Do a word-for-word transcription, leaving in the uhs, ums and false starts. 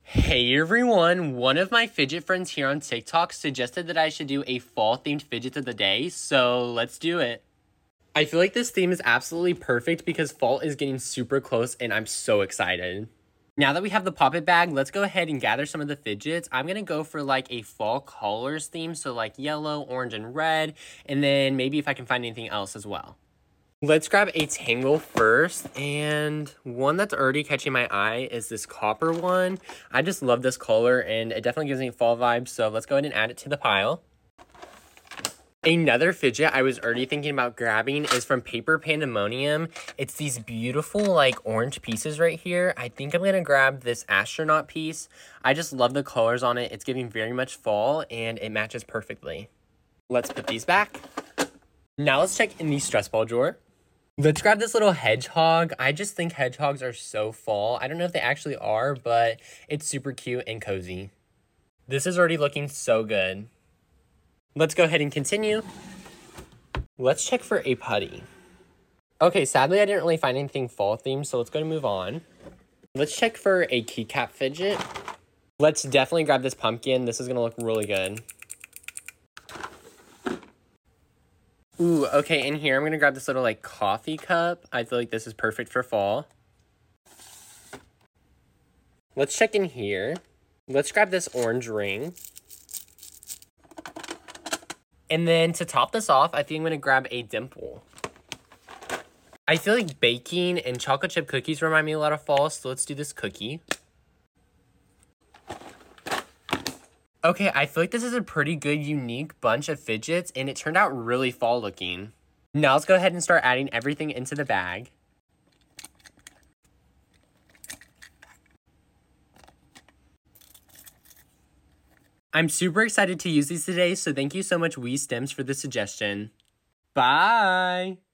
Hey everyone, one of my fidget friends here on TikTok suggested that I should do a fall themed fidget of the day, so let's do it. I feel like this theme is absolutely perfect because fall is getting super close and I'm so excited. Now that we have the pop-it bag, let's go ahead and gather some of the fidgets. I'm gonna go for like a fall colors theme, so like yellow, orange, and red, and then maybe if I can find anything else as well. Let's grab a Tangle first, and one that's already catching my eye is this copper one. I just love this color, and it definitely gives me fall vibes, so let's go ahead and add it to the pile. Another fidget I was already thinking about grabbing is from Paper Pandemonium. It's these beautiful, like, orange pieces right here. I think I'm gonna grab this astronaut piece. I just love the colors on it. It's giving very much fall, and it matches perfectly. Let's put these back. Now let's check in the stress ball drawer. Let's grab this little hedgehog. I just think hedgehogs are so fall. I don't know if they actually are, but it's super cute and cozy. This is already looking so good. Let's go ahead and continue. Let's check for a putty. Okay, sadly I didn't really find anything fall themed, so let's go and move on. Let's check for a keycap fidget. Let's definitely grab this pumpkin. This is gonna look really good. Ooh, okay, in here, I'm gonna grab this little, like, coffee cup. I feel like this is perfect for fall. Let's check in here. Let's grab this orange ring. And then to top this off, I think I'm gonna grab a dimple. I feel like baking and chocolate chip cookies remind me a lot of fall, so let's do this cookie. Okay, I feel like this is a pretty good, unique bunch of fidgets, and it turned out really fall looking. Now let's go ahead and start adding everything into the bag. I'm super excited to use these today, so thank you so much WeStems for the suggestion. Bye!